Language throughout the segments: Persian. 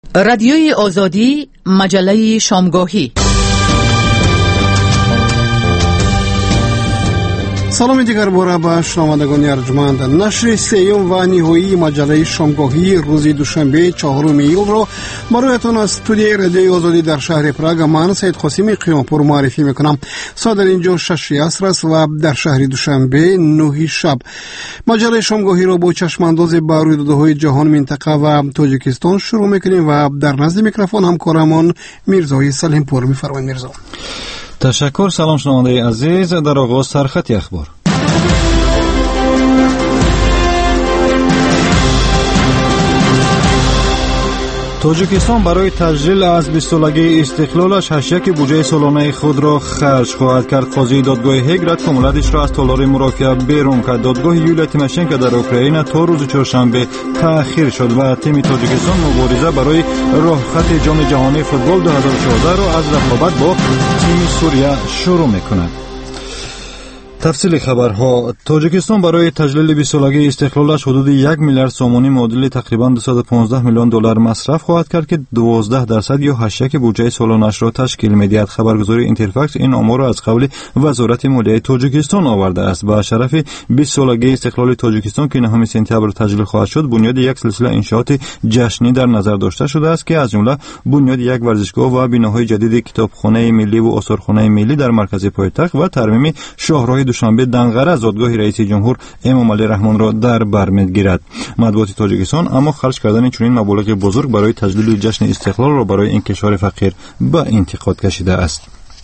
رادیوی آزادی، مجله شامگاهی. سلام دیگر باره به شنوندگان ارجمند. نشر سیوم و نهایی مجله شامگاهی روز دوشنبه 4 ایول را برایتان از استودیوی رادیوی آزادی در شهر پراگ من سید قاسمی قیامپور معرفی میکنم. ساعت در اینجا 6 عصر است و در شهر دوشنبه 9 شب. مجله شامگاهی را با چشمانداز به رویدادهای جهان، منطقه و تاجیکستان شروع میکنیم و در نزد میکروفون همکارمان میرزای سلیمپور. میفرمایید میرزا. تشکر. سلام شنونده عزیز. در آغاز سرخط اخبار. تاجیکستان برای تجلیل از 20 سالگی استقلالش 8 بودجه سالانه خود را خرج خواهد کرد. قاضی دادگاه هگ رد کمولتش را از تالار مرافعه بیرون کرد. دادگاه یولیا تیماشنکو در اوکراین تا روز چهارشنبه تأخیر شد و تیم تاجیکستان مبارزه برای راه خط جام جهانی فوتبال 2014 را از رقابت با تیم سوریه شروع می‌کند. تفصیل خبرها. تاجیکستان برای تجلیل 20 سالگی استقلالش حدود 1 میلیارد سومانی معادل تقریبا 215 میلیون دلار مصرف خواهد کرد که 12% یا 8 بودجه سالانش را تشکیل می‌دهد. خبرگزاری اینترفکس این آمار را از قبل وزارت مالیه تاجیکستان آورده است. با شرف 20 سالگی استقلال تاجیکستان که 9 سپتامبر تجلیل خواهد شد، بنیاد یک سلسله انشاءات جشنی در نظر داشته شده است که از جمله بنیاد یک ورزشگاه و بناهای جدید کتابخانه ملی و آثارخانه ملی در مرکز پایتخت و ترمیم شاهراه دوشنبه دنقره از دادگاه رئیس جمهور امام علی رحمان را در بر می‌گیرد. مطبوعات تاجیکستان اما خرج کردن چنین مبالغ بزرگ برای تجلیل جشن استقلال را برای این کشور فقیر به انتقاد کشیده است.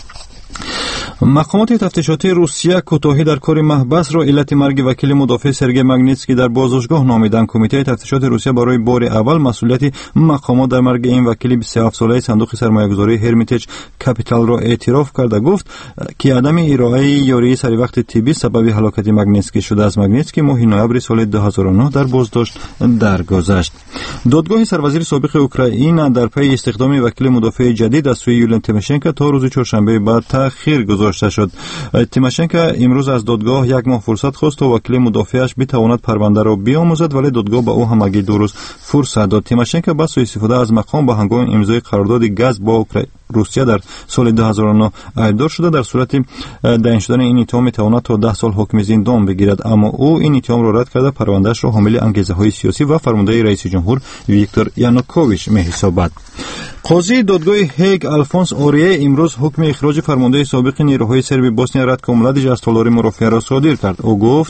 مقامات تفتیشاتی روسیه کوتاهی در کار محبس را علت مرگ وکیل مدافع سرگئی ماگنیتسکی در بازداشتگاه نامیدند. کمیته تفتیشات روسیه برای بار اول مسئولیت مقامات در مرگ این وکیل 27 ساله صندوق سرمایه‌گذاری هرمیتج کپیتال را اعتراف کرده. گفت که عدم ارائه یاری سری وقت طبی سبب هلاکت ماگنیتسکی شده است. ماگنیتسکی ماه نوامبر سال 2009 در بازداشت درگذشت. دادگاه سروزیر سابق اوکراین در پی استخدام وکیل مدافع جدید از سوی یولیا تیماشنکو تا روز چهارشنبه بعد تأخیر گذاشته شد. تیماشنکو امروز از دادگاه 1 ماه فرصت خواست تا وکیل مدافعش بتواند پرونده را بیاموزد، ولی دادگاه به او همگی 2 روز فرصت داد. تیماشنکو با سوء استفاده از مقام به هنگام امضای قرارداد گاز با روسیه در سال 2009 ایبدار شده. در صورت تعیین شدن این اتهام میتواند تا 10 سال حکم زندان بگیرد، اما او این اتهام را رد کرده پروندهش را حامل انگیزه‌های سیاسی و فرمانده رئیس جمهور ویکتور یانوکوویچ می‌حسابد. قاضی دادگاه هگ آلفونس اوریه امروز حکم اخراج فرمانده سابق نیروهای سرب بوسنیا رادکو ملادیچ از تالار مرافعه را صادر کرد. او گفت: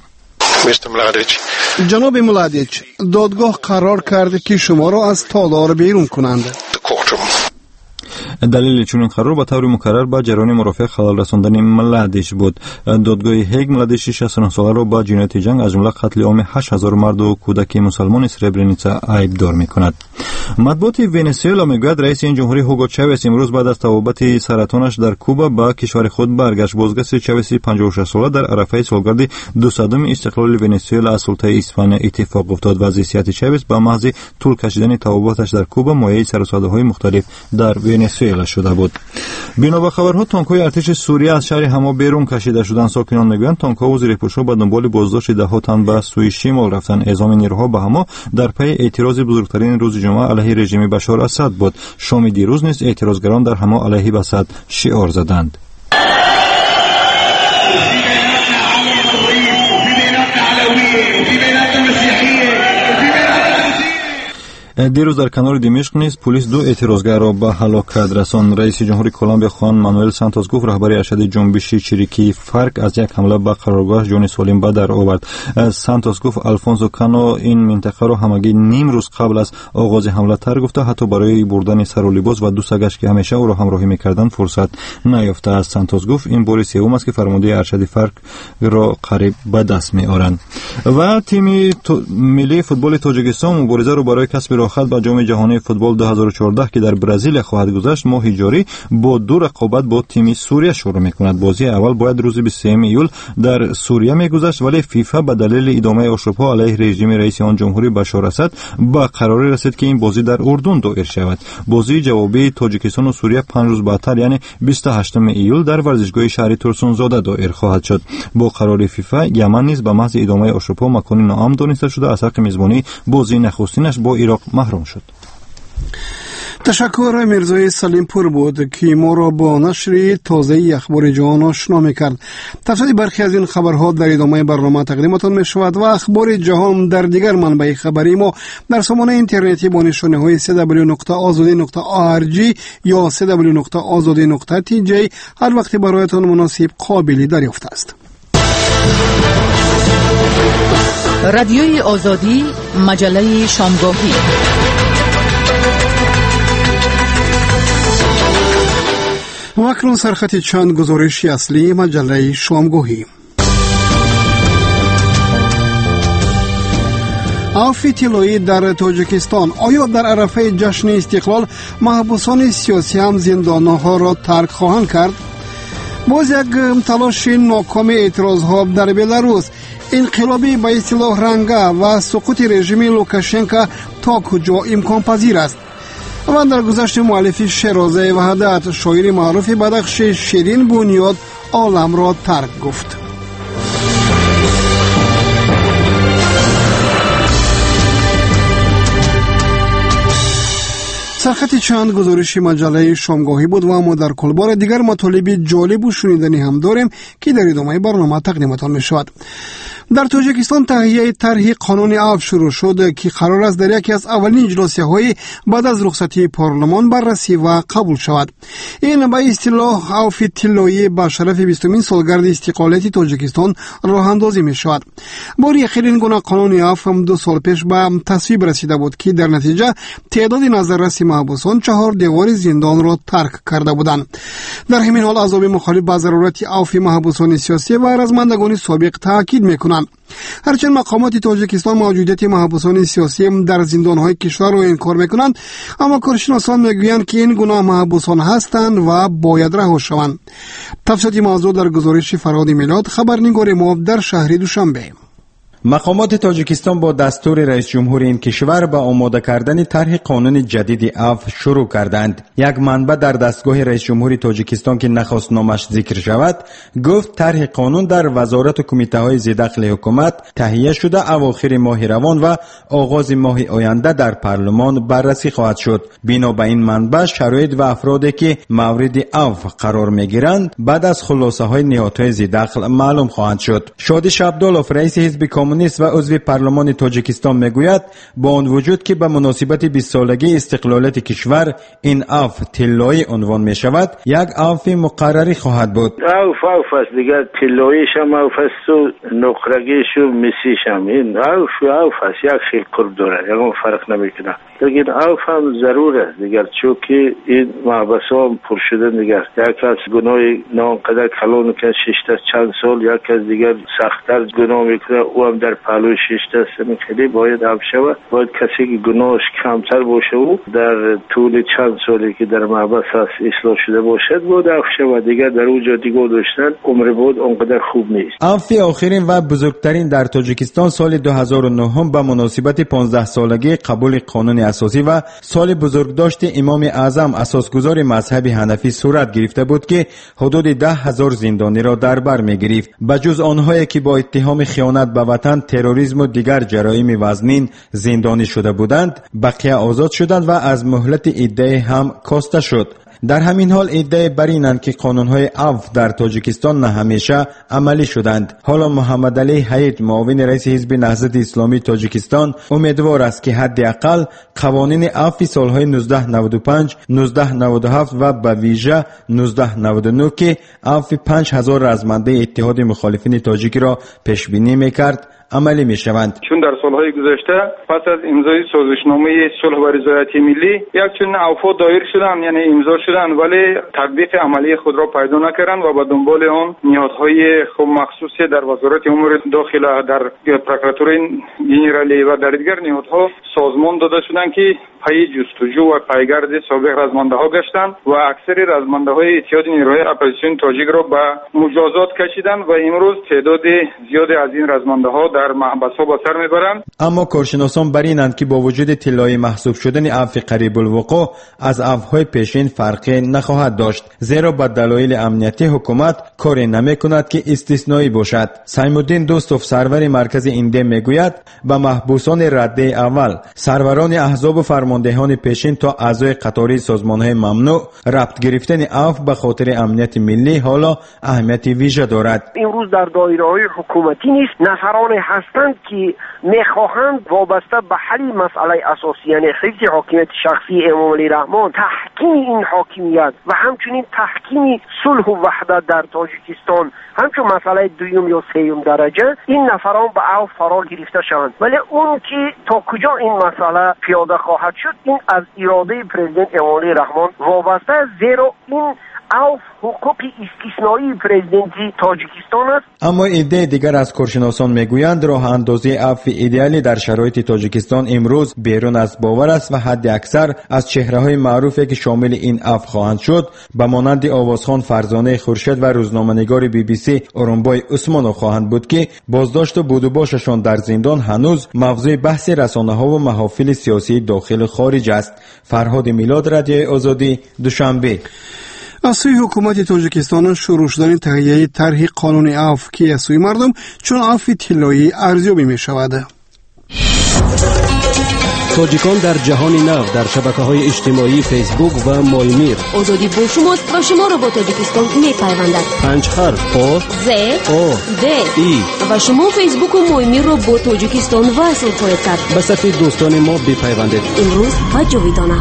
جناب ملادیچ، دادگاه قرار کرده که شما را از تالار بیرون کنند. دلیل چنین قرار به طور مکرر به جریان مرافعه خلل رساندن ملادیچ بود. دادگاه هگ ملادیچ 69 ساله را با جنایت جنگ از جمله قتل عام 8000 مرد و کودک مسلمان سربرینیتسا ایبدار می‌کند. مطبوعات ونزوئلا میگوید رئیس جمهوری هوگو چاوز امروز بعد از توبت سرطانش در کوبا به کشور خود برگشت. بازگشت چاوز 56 ساله در عرفه سالگرد 200م استقلال ونزوئلا از سلطه اسپانیا اتفاق افتاد. وضعیت چاوز به محض طول کشیدن توبتش در کوبا مایه سر و صداهای مختلف در ونزوئلا شده بود. بنا به خبرها تانک‌های ارتش سوریه از شهر حما بیرون کشیده شدند. ساکنان میگویند تانک‌ها و زیرپوش‌ها به دنبال بازداشت ده‌ها تن به سوی شمال رفتند. اعزام نیروها به حما در پی اعتراض بزرگترین روز جمعه علیه رژیم بشار اسد بود. شام دیروز نیز اعتراضگران در حما علیه اسد شعار زدند. دیروز در کنار دمشق نیز پلیس 2 اعتراضگر را به هلاکت رساند. رئیس جمهوری کلمبیا خوان مانوئل سانتوس گفت رهبر ارشد جنبش چریکی فرق از یک حمله به قرارگاه جان سالم به در آورد. سانتوس گفت آلفونسو کانو این منطقه را همگی نیم روز قبل از آغاز حمله تر گفته حتی برای بردن سر و لباس و 2 سگش که همیشه او را همراهی می‌کردند فرصت نیافته است. سانتوس گفت این بار سوم است که فرمانده ارشد فرق را قریب به دست می‌آورند. و تیم ملی فوتبال تاجیکستان مبارزه را برای کسب راحت به جام جهانی فوتبال 2014 که در برزیل خواهد گذشت ماه جاری با 2 رقابت با تیم سوریه شروع می‌کند. بازی اول باید روز 23 ایول در سوریه می‌گذشت، ولی فیفا به دلیل ادامه اشراف‌ها علیه رژیم رئیس آن جمهوری بشار اسد به قراری رسید که این بازی در اردن دایر شود. بازی جوابی تاجیکستان و سوریه 5 روز بعدتر یعنی 28 ایول در ورزشگاه شهر تورسونزاده دایر خواهد شد. با قرار فیفا یمن نیز به محض ادامه اشراف‌ها مکان ناامن دانسته شده از حق میزبانی بازی نخستینش با عراق محروم شد. تشکر میرزای سلیم پور بود که ما را با نشر تازه اخبار جهان آشنا می‌کرد. تفصیل برخی از این خبرها در ادامه برنامه تقدیمتان می‌شود و اخبار جهان در دیگر منبع خبری ما در سامانه اینترنتی با نشانه‌های www.azadi.org یا www.azadi.tj هر وقت برایتان مناسب قابل دریافت است. رادیوی آزادی، مجله شامگاهی. و اکنون سرخط چند گزارشی اصلی مجله شامگاهی. عفو طلایی در تاجیکستان. آیا در عرفه جشن استقلال محبوسان سیاسی هم زندانها را ترک خواهند کرد؟ باز یک تلاش ناکام اعتراضها در بلاروس. انقلابی به اصطلاح رنگا و سقوط رژیم لوکاشنکا تا کجا امکان پذیر است؟ و در گذشت مؤلف شیرازه وحدت، شاعر معروف بدخش شیرین بنیاد عالم را ترک گفت. سرخط چند گزارش مجله شامگاهی بود و ما در کلبار دیگر مطالب جالب و شنیدنی هم داریم که در ادامه برنامه تقدیمتان می شود. در تاجیکستان تهیه طرح قانون عفو شروع شد که قرار است در یکی از اولین اجلاس‌های بعد از رخصتی پارلمان بررسی و قبول شود. این به اصطلاح عفو طلایی به شرف 20مین سالگرد استقلال تاجیکستان راه اندازی می شود. باری اخیر این گونه قانون عفو 2 سال پیش به تصویب رسیده بود که در نتیجه تعداد نظررس محبوسان 4 دیوار زندان را ترک کرده بودند. در همین حال اعضای مخالف به ضرورت عفو محبوسان سیاسی و رزمندگان سابق تاکید می‌کنند. هرچند مقامات تاجیکستان موجودیت محبوسان سیاسی در زندان‌های کشور را انکار می‌کنند، اما کارشناسان می‌گویند که این گونه محبوسان هستند و باید رها شوند. تفصیل موضوع در گزارش فرهاد میلاد، خبرنگار ما در شهر دوشنبه. مقامات تاجیکستان با دستور رئیس جمهور این کشور به آماده کردن طرح قانون جدید عفو شروع کردند. یک منبع در دستگاه رئیس جمهور تاجیکستان که نخواست نامش ذکر شود گفت طرح قانون در وزارت و کمیته های ذی‌دخل حکومت تهیه شده اواخر ماه روان و آغاز ماه آینده در پارلمان بررسی خواهد شد. بنا به این منبع شرایط و افرادی که مورد عفو قرار میگیرند بعد از خلاصه های نهادهای ذی‌دخل معلوم خواهند شد. شادیش عبدالله رئیس حزب کمونیست و عضو پارلمان تاجیکستان میگوید با آن وجود که به مناسبت 20 سالگی استقلالیت کشور این عفو طلایی عنوان می شود، یک عفو مقرری خواهد بود. عفو است دیگر، طلاییش هم عفو است و نقرگیش و مسیش هم. این عفو است، یک خیل قرب داره، یکم فرق نمیکنه. لیکن عفو هم ضرور است دیگر، چون که این محبسا هم پر شده دیگر. یک از گناه ناقدر کلان که 6 چند سال، یک از دیگر سخت‌تر گناه میکنه او هم در پهلوی 6 سال خیلی باید عفو شود. باید کسی که گناهش کمتر باشه و در طول چند سالی که در محبس است اصلاح شده باشد باید عفو شود. دیگر در اونجا دیگه داشتن عمر بود اونقدر خوب نیست. عفو آخرین و بزرگترین در تاجیکستان سال 2009 به مناسبت 15 سالگی قبول قانون اساسی و سال بزرگداشت امام اعظم اساسگزار مذهب حنفی صورت گرفته بود که حدود 10,000 زندانی را در بر می‌گرفت. بجز آنهایی که با اتهام خیانت به وطن، تروریسم و دیگر جرایم وزنین زندانی شده بودند، بقیه آزاد شدند و از مهلت ادعای هم کاسته شد. در همین حال ادعای بر اینند که قانون‌های عفو در تاجیکستان نه همیشه عملی شدند. حالا محمد علی حید، معاون رئیس حزب نهضت اسلامی تاجیکستان، امیدوار است که حداقل قوانین عفو سالهای 1995، 1997 و به ویژه 1999 که عفو 5000 رزمنده اتحاد مخالفین تاجیک را پیش بینی می‌کرد عملی می‌شوند. چون در سالهای گذشته پس از امضای سازشنامه صلح و رضایت ملی یک چنین عفو دایر شدند، یعنی امضا شدند، ولی تطبیق عملی خود را پیدا نکردند و به دنبال آن نهادهای خود مخصوص در وزارت امور داخله، در پروکراتوره جنرالی و در دیگر نهادها سازمان داده شدند که پی جستجو و پیگرد سابق رزمنده‌ها گشتند و اکثر رزمنده‌های اتحاد نیروهای اپوزیسیون تاجیک را به مجازات کشیدند و امروز تعداد زیادی از این رزمنده‌ها در محبس‌ها به سر میبرند. اما کارشناسان بر اینند که با وجود طلایی محسوب شدن عفو قریب الوقوع از عفوهای پیشین فرقی نخواهد داشت، زیرا به دلایل امنیتی حکومت کاری نمی‌کند که استثنایی باشد. سیم‌الدین دوستوف، سرور مرکز اینده، میگوید به محبوسان رده اول سروران احزاب و فرمان فرماندهان پیشین تا اعضای قطاری سازمان‌های ممنوع ربط گرفتن عفو به خاطر امنیت ملی حالا اهمیت ویژه دارد. امروز در دایره‌های حکومتی نیست نفرانی هستند که می‌خواهند وابسته به حل مسئله اساسی یعنی حفظ حاکمیت شخصی امام علی رحمان، تحکیم این حاکمیت و همچنین تحکیم صلح و وحدت در تاجیکستان همچون مسئله دوم یا سوم درجه این نفران به عفو فرار گرفته شوند. ولی اون که تا کجا این مسئله پیاده خواهد شد این از اراده پرزیدنت امام علی رحمان وابسته است، زیرا این عفو حقوق استثنایی پرزیدنتی تاجیکستان است. اما ایده دیگر از کارشناسان میگویند راه اندازی عفو ایدئالی در شرایط تاجیکستان امروز بیرون از باور است و حد اکثر از چهره‌های معروفی که شامل این عفو خواهند شد به مانند آوازخان فرزانه خورشید و روزنامه‌نگار BBC اورنبای عثمانو خواهند بود که بازداشت و بود و باششان در زندان هنوز موضوع بحث رسانه‌ها و محافل سیاسی داخل و خارج است. فرهاد میلاد، رادیوی آزادی، دوشنبه. از سوی حکومت تاجیکستان شروع شدن تهیه طرح قانون عفو که از سوی مردم چون عفو طلایی ارزیابی می شود. تاجیکان در جهان نو در شبکه‌های اجتماعی فیسبوک و مایمیر. آزادی با شماست و شما را با تاجیکستان می‌پیوندد. 5 حرف آ ز او د ای و شما فیسبوک و مایمیر را با تاجیکستان وصل خواهید کرد. به صفحه دوستان ما بپیوندید. امروز و جاویدانه.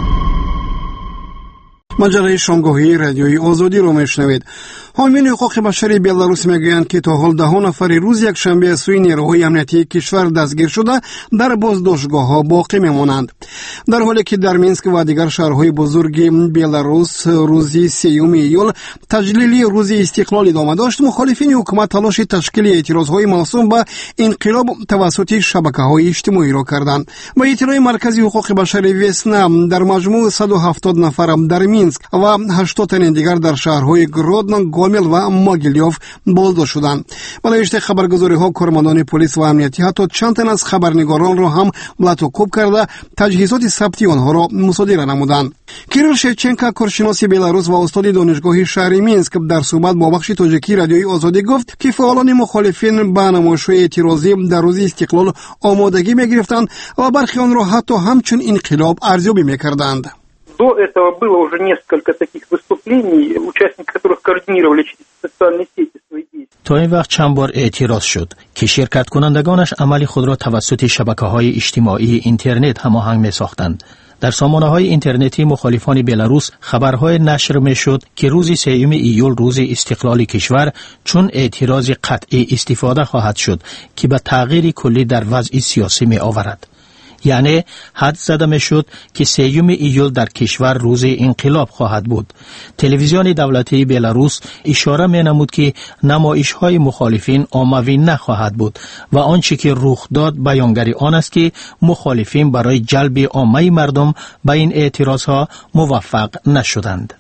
مجله شامگاهی رادیوی آزادی رو میشنوید. حامیان حقوق بشری بلاروس میگویند که تا حال 10 نفر روز یک شنبه از سوی نیروهای امنیتی کشور دستگیر شده در بازداشتگاه‌ها باقی میمانند. در حالی که در مینسک و دیگر شهرهای بزرگ بلاروس روزی 3 ایول تجلیل روز استقلال ادامه داشت، مخالفین حکومت تلاش تشکیل اعتراضهای موسوم به انقلاب توسط شبکه‌های اجتماعی را کردند. با اطلاع مرکز حقوق بشری وسنا در مجموع 170 نفر در مینسک و 80 تن دیگر در شهرهای گرودن، گومیل و ماگیلیوف بازداشت شدند. برای اشتراک خبرگزاری‌ها کارمندان پلیس و امنیتی حتی چند تن از خبرنگاران را هم لطوکوب کرده تجهیزات ثبتی آنها را مصادره نمودند. کیریل شیوچنکو کارشناس بلاروس و استاد دانشگاه شهر مینسک در صحبت با بخش تاجیکی رادیوی آزادی گفت که فعالان مخالفین به نمایش‌های اعتراضی در روز استقلال آمادگی می‌گرفتند و برخی آن را حتی همچون انقلاب ارزیابی می‌کردند. До этого было уже несколько таких выступлений, участники которых координировали через социальные сети свои действия. تا این وقت چند بار اعتراض شد که شرکت کنندگانش عمل خود را توسط شبکه‌های اجتماعی اینترنت هماهنگ می‌ساختند. در سامانه‌های اینترنتی مخالفان بلاروس خبرهای نشر می‌شد که روز 3 ایول روز استقلال کشور چون اعتراض قطعی استفاده خواهد شد که به تغییر کلی در وضع سیاسی می‌آورد. یعنی حد زده می شد که 3 ایول در کشور روز انقلاب خواهد بود. تلویزیون دولتی بلاروس اشاره می نمود که نمایش های مخالفین عمومی نخواهد بود و آنچه که رخ داد بیانگری آن است که مخالفین برای جلب عامه مردم به این اعتراض ها موفق نشدند.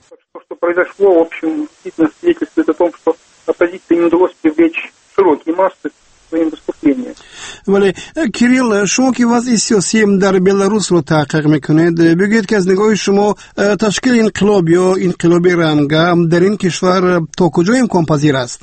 ولی کیریل، شما که وضع سیاسی در بلاروس رو تحقیق میکنید، بگید که از نگاه شما تشکیل انقلاب یا انقلابی رنگه در این کشور تا کجا امکان پذیر است؟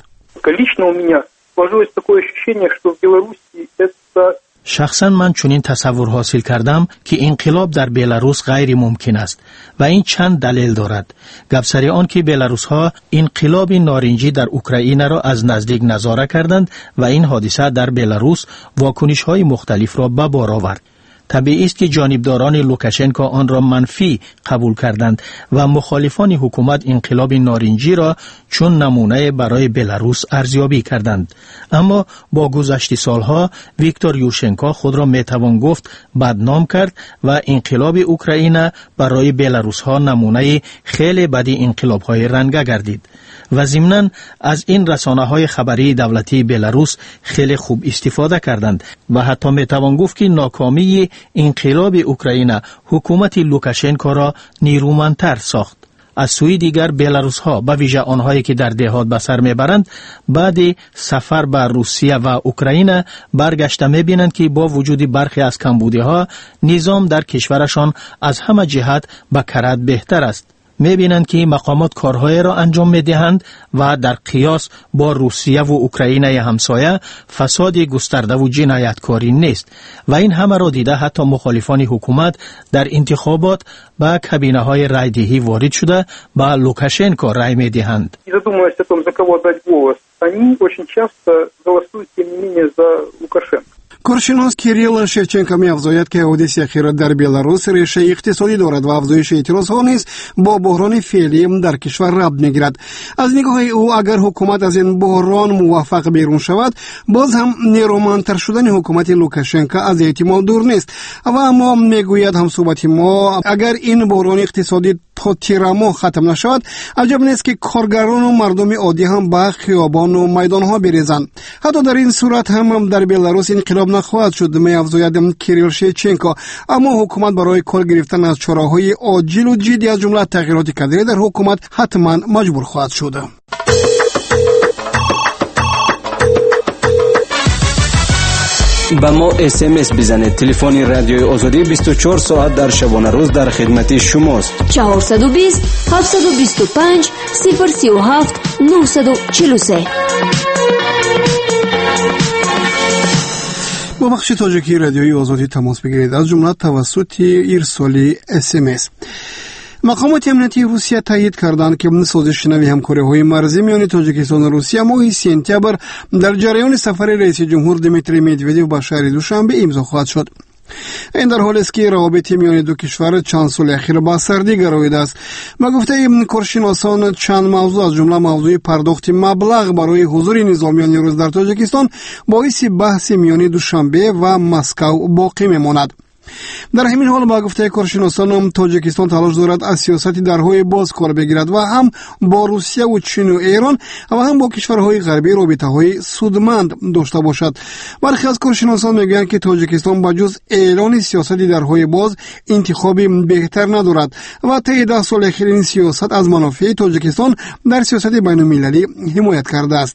شخصا من چنین تصور حاصل کردم که انقلاب در بلاروس غیر ممکن است و این چند دلیل دارد. گفسری آن که بلاروس ها انقلاب نارنجی در اوکراین را از نزدیک نظاره کردند و این حادثه در بلاروس واکنش های مختلف را به بار آورد. طبیعی است که جانبداران لوکاشنکو آن را منفی قبول کردند و مخالفان حکومت انقلاب نارنجی را چون نمونه برای بلاروس ارزیابی کردند. اما با گذشت سالها ویکتور یوشنکو خود را میتوان گفت بدنام کرد و انقلاب اوکراین برای بلاروس ها نمونه خیلی بدی انقلاب های رنگه گردید و ضمناً از این رسانه های خبری دولتی بلاروس خیلی خوب استفاده کردند و حتی میتوان گفت که ناکامی انقلاب اوکراین حکومت لوکاشنکو را نیرومندتر ساخت. از سوی دیگر بلاروس ها به ویژه آنهایی که در دهات به سر میبرند بعد سفر به روسیه و اوکراین برگشته میبینند که با وجود برخی از کمبودی ها نظام در کشورشان از همه جهت به کرد بهتر است. می‌بینند که مقامات کارهای را انجام می‌دهند و در قیاس با روسیه و اوکراین همسایه فساد گسترده و جنایتکاری نیست و این همه را دیده حتی مخالفان حکومت در انتخابات به کابینه‌های رایدهی وارد شده با لوکاشنکو رای می‌دهند. Они очень часто голосуют, тем не менее, за Лукашенко. کارشناس کیریل شفچنکو می‌افزاید که حادثه اخیر در بلاروس ریشه اقتصادی دارد و افزایش اعتراض‌ها نیز با بحران فعلی در کشور ربط می‌گیرد. از نگاه او اگر حکومت از این بحران موفق بیرون شود، باز هم نیرومندتر شدن حکومت لوکاشنکو از احتمال دور نیست. و اما میگوید همصحبت ما اگر این بحران اقتصادی تا تیرما ختم نشود، عجب نیست که کارگران و مردم عادی هم به خیابان و میدان‌ها بریزند. حتی در این صورت هم در بلاروس انقلاب نخواهد شد، می‌افزاید کیریل شفچنکو. اما حکومت برای کار گرفتن از چاره‌های عاجل و جدی از جمله تغییرات کادری در حکومت حتما مجبور خواهد شد. با ما SMS بزنید. تلفن رادیوی آزادی 24 ساعت در شبانه روز در خدمت شماست. 420 725 037 943. با بخش تاجیکی رادیوی آزادی تماس بگیرید، از جمله توسط ارسال SMS. مقامات امنیتی روسیه تایید کردند که سازش نوی همکاری‌های مرزی میان تاجیکستان و روسیه ماه سپتامبر در جریان سفر رئیس جمهور دیمیتری مدودوف به شهر دوشنبه امضا خواهد شد. این در حالی است که روابط میان دو کشور چند سال اخیر با سردی گراییده است. با گفته کارشناسان چند موضوع از جمله موضوع پرداخت مبلغ برای حضور نظامیان روس در تاجیکستان باعث بحث میان دوشنبه و مسکو باقی میماند. در همین حال با گفته کارشناسان تاجیکستان تلاش دارد از سیاست درهای باز کار بگیرد و هم با روسیه و چین و ایران و هم با کشورهای غربی رابطه‌های سودمند داشته باشد. برخی از کارشناسان میگویند که تاجیکستان با جز اعلان سیاست درهای باز انتخابی بهتر ندارد و طی 10 سال اخیر این سیاست از منافع تاجیکستان در سیاست بین‌المللی حمایت کرده است.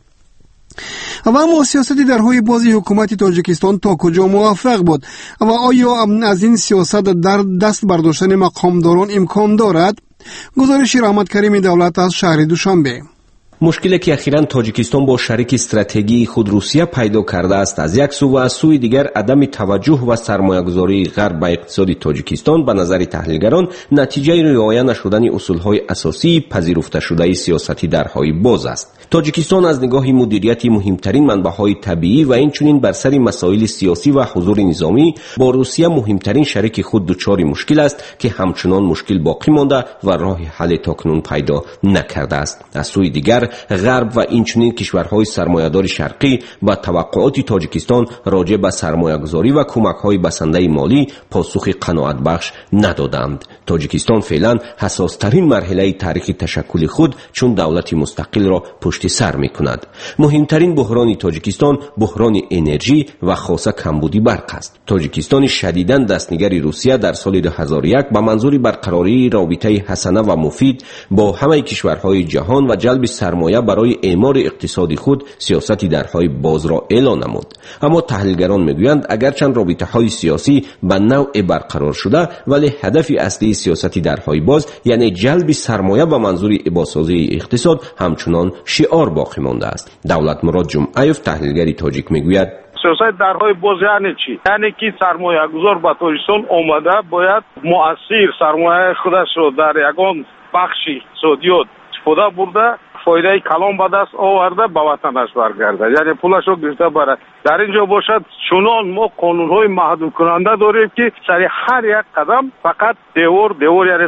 و اما سیاست درهای بازی حکومت تاجیکستان تا کجا موفق بود و آیا از این سیاست در دست برداشتن مقامداران امکان دارد؟ گزارش رحمت کریم دولت از شهر دوشنبه. مشکلی که اخیراً تاجیکستان با شریک استراتژیکی خود روسیه پیدا کرده است از یک سو و از سوی دیگر عدم توجه و سرمایه‌گذاری غرب به اقتصاد تاجیکستان به نظر تحلیلگران نتیجه رعایت نشدن اصولهای اساسی پذیرفته شده سیاستی درهای باز است. تاجیکستان از نگاه مدیریت مهمترین منبع‌های طبیعی و اینچنین بر سر مسائل سیاسی و حضور نظامی با روسیه مهمترین شریک خود دچار مشکل است که همچنان مشکل باقی مانده و راه حل تاکنون پیدا نکرده است. از سوی دیگر غرب و اینچنین کشورهای سرمایه‌دار شرقی با توقعات تاجیکستان راجع به سرمایه‌گذاری و کمک‌های بسنده مالی پاسخ قناعت بخش ندادند. تاجیکستان فعلا حساس‌ترین مرحله تاریخ تشکل خود چون دولت مستقل را پشت سر می‌کند. مهمترین بحران تاجیکستان بحران انرژی و خاصه کمبودی برق است. تاجیکستان شدیداً دستنگر روسیه در سال 2001 به منظور برقراری رابطه حسنه و مفید با همه کشورهای جهان و جلب سرمایه برای اعمار اقتصادی خود سیاست درهای باز را اعلان نمود. اما تحلیلگران میگویند اگرچند رابطه‌های سیاسی به نوع برقرار شده ولی هدف اصلی سیاست درهای باز یعنی جلب سرمایه به منظور بازسازی اقتصاد همچنان شعار باقی مانده است. دولت مراد جمعیف تحلیلگر تاجیک میگوید سیاست درهای باز یعنی چی؟ یعنی که سرمایه گذار به تاجیکستان آمده باید مؤثر سرمایه خودش را در یگان بخشی اقتصادیات استفاده برده فایده کلان به دست آورده به وطنش برگرده، یعنی پولش رو گرفته بره. در اینجا باشد چنان ما قانونهای محدود کننده داریم که سر هر یک قدم فقط دیوار یعنی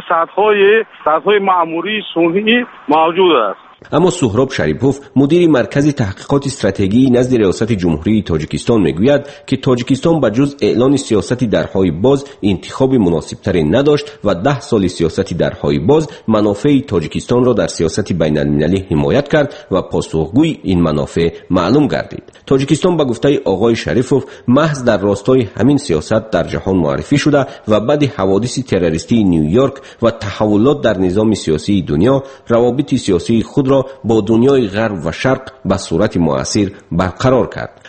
سطحهای معمولی صنعی موجود است. اما سهراب شریپوف مدیر مرکز تحقیقات استراتژی نزد ریاست جمهوری تاجیکستان میگوید که تاجیکستان با جز اعلان سیاست درهای باز انتخاب مناسبتری نداشت و 10 سال سیاست درهای باز منافع تاجیکستان را در سیاست بین المللی حمایت کرد و پاسخگوی این منافع معلوم گردید. تاجیکستان با گفته آقای شریپوف محض در راستای همین سیاست در جهان معرفی شده و بعد حوادث تروریستی نیویورک و تحولات در نظام سیاسی دنیا روابط سیاسی خود را با دنیای غرب و شرق به صورت مؤثر برقرار کرد.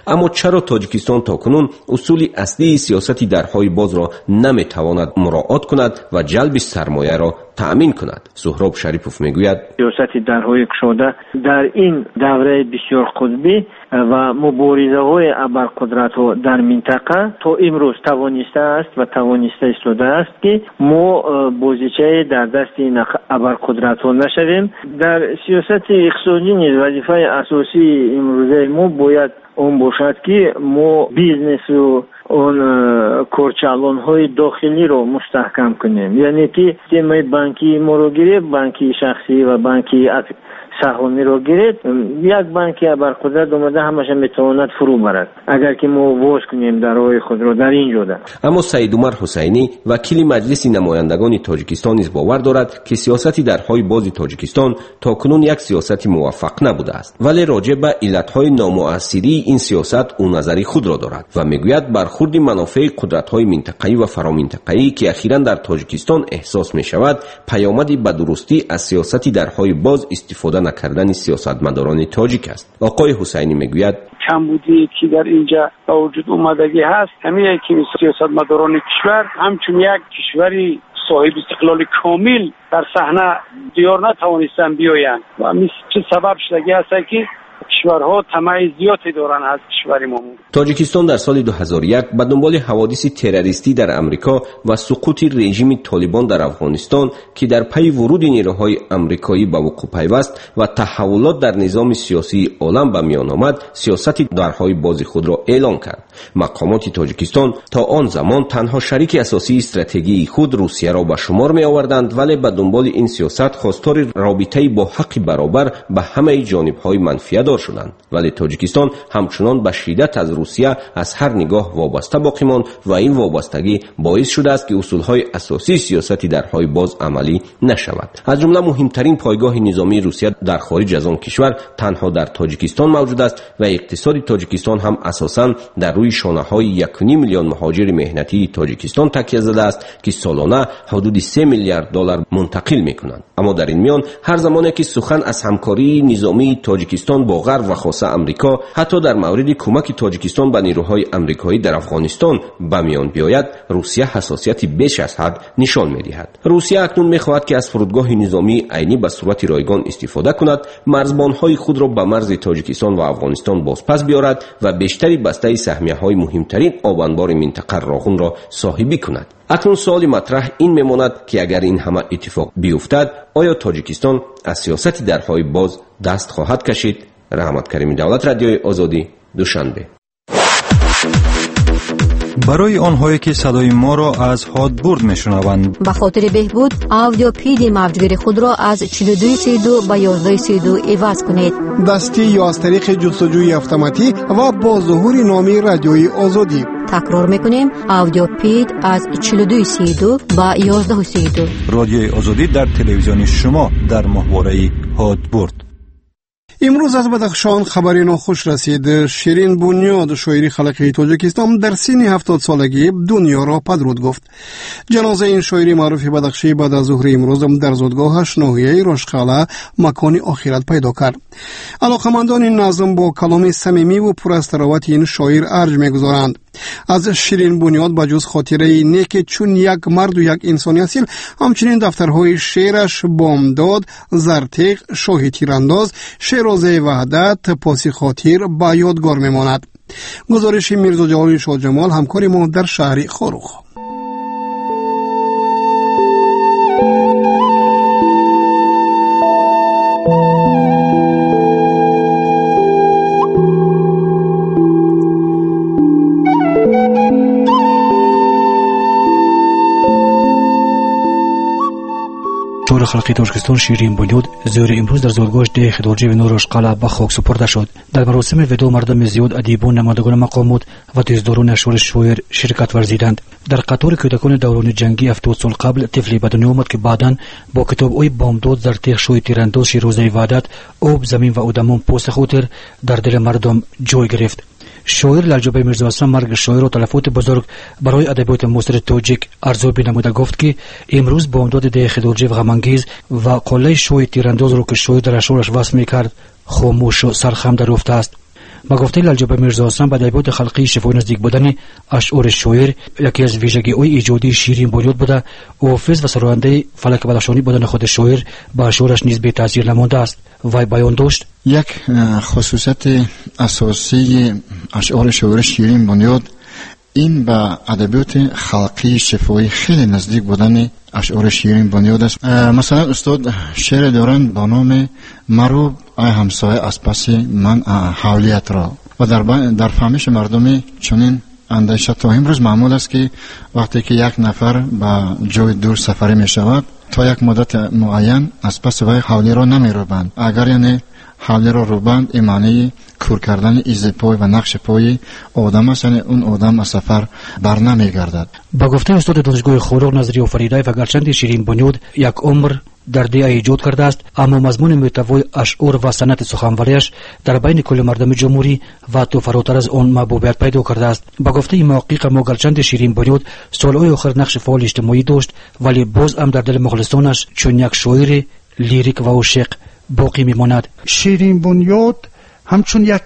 اما چرا تاجیکستان تاکنون اصول اصلی سیاست درهای باز را نمیتواند مراعات کند و جلب سرمایه را تأمین کند؟ سهراب شریپوف میگوید سیاست درهای گشوده در این دوره بسیار قطبی و مبارزه های ابرقدرت‌ها در منطقه تا امروز توانسته است و توانسته ایستاده است که ما بازیچه در دست این ابرقدرت‌ها نشویم. در سیاست اقتصادی نیز وظیفه اساسی امروزه ما باید اون باشد که ما بیزنس و اون کارچالان های داخلی رو مستحکم کنیم، یعنی که سیستم بانکی ما رو گیره، بانکی شخصی و بانکی سهامی رو گیرید، یک بانکی ابرقدرت اومده همشه میتواند فرو برد اگر که ما واز کنیم درهای خود رو در این جوده. اما سید عمر حسینی وکیل مجلس نمایندگان تاجیکستان نیز باور دارد که سیاست درهای باز تاجیکستان تاکنون یک سیاست موفق نبوده است، ولی راجع به علتهای نامؤثری این سیاست او نظری خود را دارد و میگوید برخورد منافع قدرت‌های منطقه‌ای و فرامنطقه‌ای که اخیراً در تاجیکستان احساس می‌شود پیامدی به درستی از سیاست درهای باز استفاده نکردن سیاستمداران تاجیک است. آقای حسینی میگوید کمبودی که در اینجا به وجود اومدگی هست، همین که سیاستمداران کشور همچون یک کشوری صاحب استقلال کامل در صحنه دیار نتوانستن بیایند و چه سبب شدگی هست که کشورها طمع زیادی دارن از کشور ما. تاجیکستان در سال 2001 به دنبال حوادث تروریستی در امریکا و سقوط رژیم طالبان در افغانستان که در پی ورود نیروهای امریکایی به وقوع پیوست و تحولات در نظام سیاسی عالم به میان آمد، سیاست درهای باز خود را اعلان کرد. مقامات تاجیکستان تا آن زمان تنها شریک اساسی استراتژی خود روسیه را به شمار می آوردند، ولی به دنبال این سیاست خواستار رابطه با حق برابر به همه جانب‌های منفعت دار شدند، ولی تاجیکستان همچنان به شدت از روسیه از هر نگاه وابسته باقی ماند و این وابستگی باعث شده است که اصولهای اساسی سیاستی درهای باز عملی نشود. از جمله مهمترین پایگاه نظامی روسیه در خارج از آن کشور تنها در تاجیکستان موجود است و اقتصاد تاجیکستان هم اساساً در روی شانه‌های 1.5 میلیون مهاجر مهنتی تاجیکستان تکیه زده است که سالانه حدود 3 میلیارد دلار منتقل می‌کنند. اما در این میان هر زمانی که سخن از همکاری نظامی تاجیکستان با غرب و خاصه امریکا، حتی در مورد کمک تاجیکستان به نیروهای امریکایی در افغانستان به میان بیاید، روسیه حساسیت بیش از حد نشان می‌دهد. روسیه اکنون می‌خواهد که از فرودگاه نظامی عینی به صورت رایگان استفاده کند، مرزبان‌های خود را به مرز تاجیکستان و افغانستان بازپس بیارد و بیشتری بسته سهمیه‌های مهمترین آبانبار منطقه راغون را صاحبی کند. اکنون سوال مطرح این میماند که اگر این همه اتفاق بیفتد، آیا تاجیکستان از سیاست درهای باز دست خواهد کشید؟ رحمت کریمی، دولت رادیوی آزادی، دوشنبه. برای آنهایی که صدای ما را از هادبورد میشنوند، به خاطر بهبود آودیو پیدی موجگیر خود را از 4232 به 1132 عوض کنید. دستی یا از طریق جستجوی اتوماتیک و با ظهور نام رادیوی آزادی. تکرار میکنیم، آودیو پید از 4232 به 1132. رادیوی آزادی در تلویزیون شما در ماهواره هادبورد. امروز از بدخشان خبری ناخوش رسید. شیرین بنیاد، شاعری خلقی تاجیکستان، در سن 70 سالگی دنیا را پدرود گفت. جنازه این شاعری معروف بدخشی بعد از ظهر امروز در زادگاهش ناحیه رشقاله مکان آخرت پیدا کرد. علاقمندان این نظم با کلام صمیمی و پر از تراوت این شاعر ارج می‌گذارند. از شیرین بنیاد بجز خاطره نیک چون یک مرد و یک انسانی اصیل، همچنین دفترهای شعرش بامداد، زرتیق، شاه تیرانداز، شیراز وحدت، پاسی خاطر به یادگار میماند. گزارش میرزا جلال شاه جمال، همکار ما در شهر خاروخ. شاعر خلقی تاجیکستان شیرین بنیاد ظهر امروز در زادگاهش ده خدورجی و نورش قلعه به خاک سپرده شد. در مراسم وداع مردم زیاد، ادیبان، نمایندگان مقامات و دوستداران اشعار شاعر شرکت ورزیدند. در قطار کودکان دوران جنگی 70 سال قبل طفلی به دنیا آمد که بعداً با کتاب‌های بامداد، زرتیق، شاه تیرانداز، شیراز وحدت، آب، زمین و آدمان، پاس خاطر در دل مردم جای گرفت. شاعر لالجوبای میرزا اسلام مرگ شاعر و تلفات بزرگ برای ادبیات معاصر تاجیک ارزیابی نموده گفت که امروز بامداد ده خدورجی و غمانگیز و قله شاه تیرانداز رو که شاعر در اشعارش وصف میکرد خاموش و سرخم در رفته است. با گفته لالجبه میرزا حسن با ادبیات خلقی شفای نزدیک بودن اشعار شاعر یکی از ویژگی‌های ایجادی شیرین بنیاد بوده. حافظ و سراینده فلک بدخشانی بودن خود شاعر با اشعارش نیز بی تاثیر نمانده است. وی بیان داشت: یک خصوصیت اساسی اشعار شاعر شیرین بنیاد این با ادبیات خلقی شفاهی خیلی نزدیک بودن اشعار شیرین بنیاد است. مثلا استاد شعر دارند با نام مرو ای همسایه از پس من حولیت را و در فهمش مردمی چنین اندیشه تا امروز معمول است که وقتی که یک نفر به جای دور سفری می شود تا یک مدت معین از پس وی حولی را نمی روبند. اگر یعنی حولی را روبند این معنی کور کردن ایز پای و نقش پای آدم است، یعنی اون آدم از سفر بر نمی گردد. با گفته استاد دانشگاه خورق نظری آفریدی و گرچند شیرین بنیاد یک عمر در دی ایجاد کرده است، اما مضمون محتوای اشعار و سنت سخنوریش در بین کل مردم جمهوری و تو فراتر از آن محبوبیت پیدا کرده است. با گفته محقق ما گرچند شیرین بنیاد سالهای آخر نقش فعال اجتماعی داشت، ولی باز هم در دل مخلصانش چون یک شاعر لیریک و عاشق باقی میماند. شیرین بنیاد همچون یک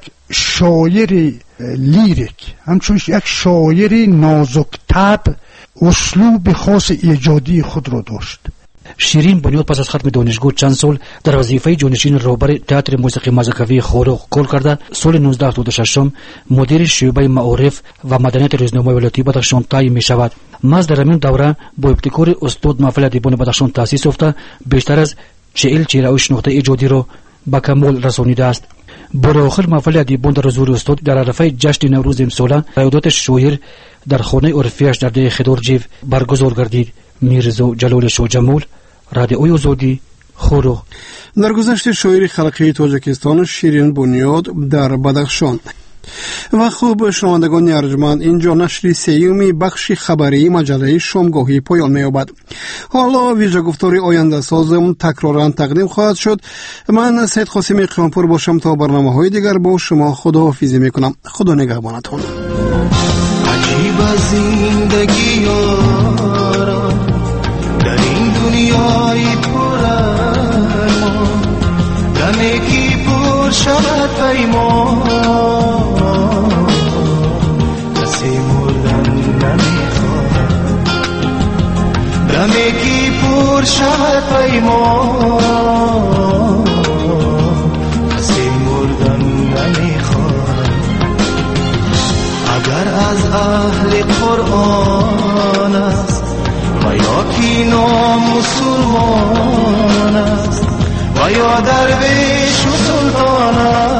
شاعر لیریک، همچون یک شاعر نازک طبع اسلوب خاص ایجادی خود را داشت. شیرین بنیاد پس از ختم دانشگاه چند سال در وظیفه جانشین رهبر تئاتر موسیقی مذهبی خورق کار کرده. سال 1986 مدیر شعبه معارف و مدنیت روزنامه ولایتی بدخشان تعیین می شود. مز در همین دوره با ابتکار استاد محفل ادیبان بدخشان تأسیس یافته بیشتر از 40 نقطه ایجادی را به کمال رسانیده است. بار آخر محفل ادیبان در حضور استاد در عرفه جشن نوروز امساله یادات شاعر در خانه عرفیش در ده خدورجیو برگزار گردید. میرزا جلال شاه جمال، رادیوی آزادی، خورق. در گذشت شاعر خلقی تاجیکستان شیرین بنیاد در بدخشان. و خوب شنوندگان ارجمند، اینجا نشر سیومی بخش خبری مجله شامگاهی پایان می‌یابد. حالا ویژه گفتار آینده سازم تکرارا تقدیم خواهد شد. من سید قاسمی قیامپور باشم تا برنامه‌های دیگر با شما خداحافظی می‌کنم. خدا نگهبانتون. عجیب زندگی یارا در این دنیای پر ارمان، دمی کی پر شود پیمان، کسی مردن نمیخواد. دمی کی پر شود پیمان، کسی مردن نمیخواد. اگر از اهل قرآن است و یا کی نامسلمان است و یا درویش و سلطان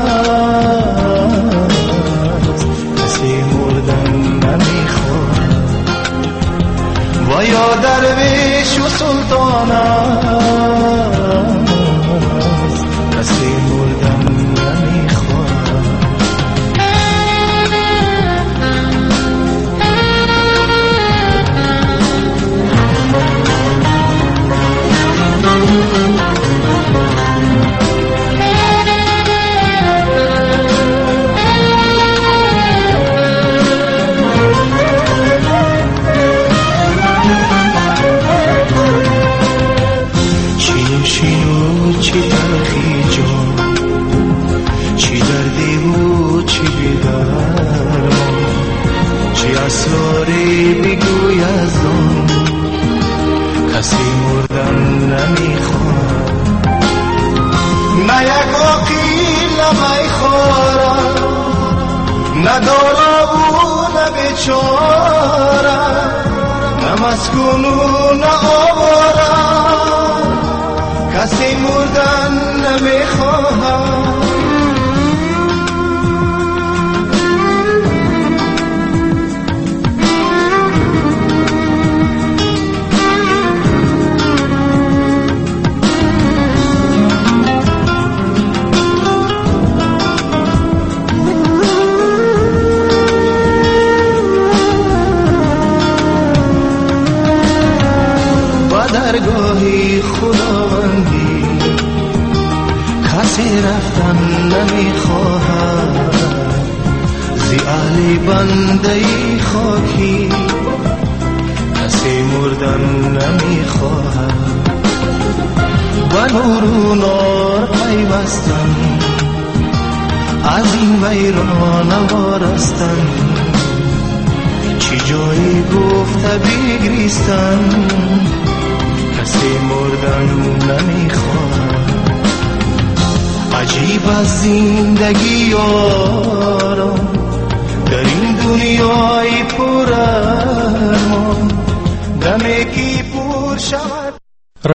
است، کسی مردن نمیخواد. و یا درویش و سلطان است، کسی مردن نمیخواد. چی تلخی جان، چی دردی و چی بیدرمان، چی اسراری بگوی از آن، کسی مردن نمیخواد. نه یک عقیل نمیخورد، نه دارا و نه بیچاره، نه مسکون و نه آواره، کسی مردن نمیخواهد. با درگاهی خداوندی کسی رفتن نمیخواهد، زی اهل بنده خاکی کسی مردن نمیخواهد. و نور و نار پیوستن از این ویرانه وارستن، چی جایی گفته بگریستن، کسی مردن نمیخواد. عجیب از زندگی یارم در این دنیای پر ارمان، دمی که پر شود